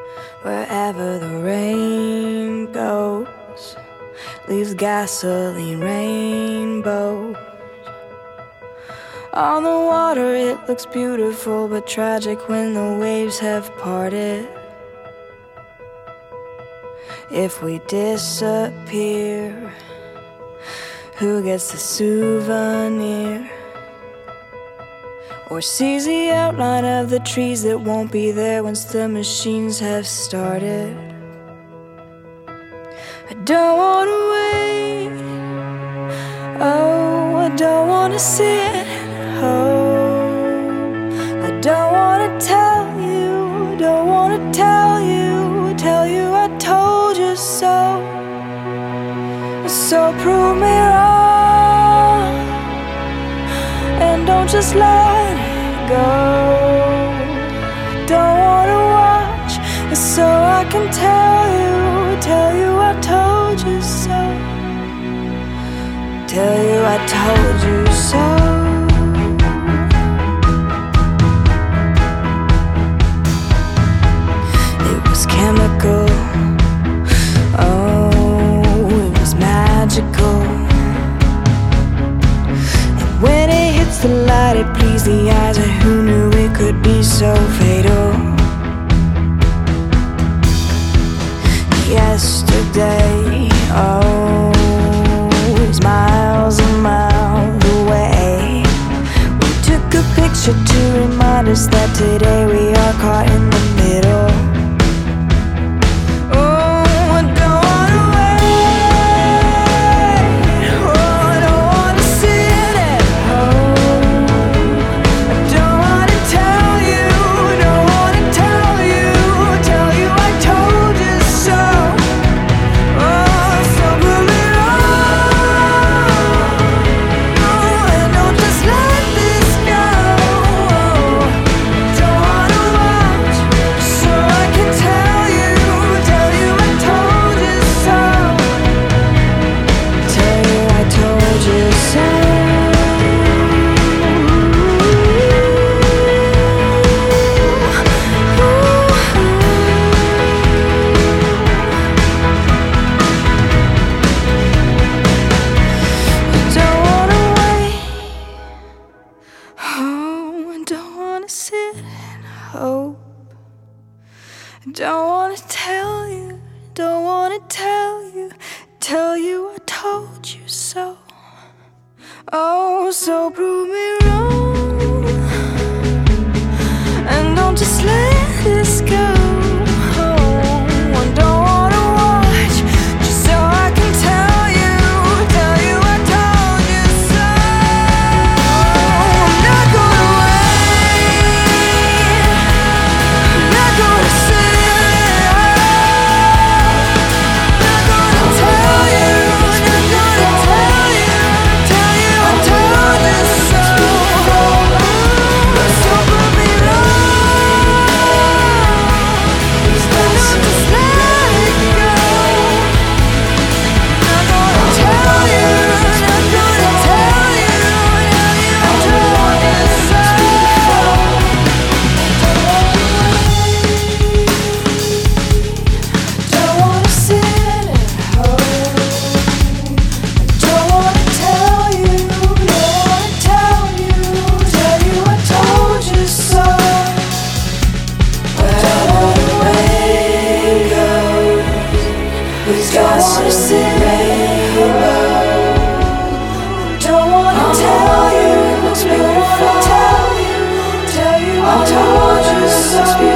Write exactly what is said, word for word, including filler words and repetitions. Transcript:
Wherever the rain goes, leaves gasoline rainbows. On the water it looks beautiful, but tragic when the waves have parted. If we disappear, who gets the souvenir? Or sees the outline of the trees that won't be there once the machines have started? I don't wanna wait, oh, I don't wanna sit and hope. I don't wanna tell you, don't wanna tell you, tell you I told you so. So prove me wrong, and don't just let it go. Don't wanna watch, so I can tell you, tell you I told you so. Tell you I told you so. It was chemical, oh, it was magical. And when it hits the light, it pleased the eyes of who knew it could be so fatal. Yesterday, oh, is miles and miles away. We took a picture to remind us that today we are caught in the middle. Don't wanna tell you, don't wanna tell you, tell you I told you so. Oh, so prove me wrong, and don't just let this go. I told you so.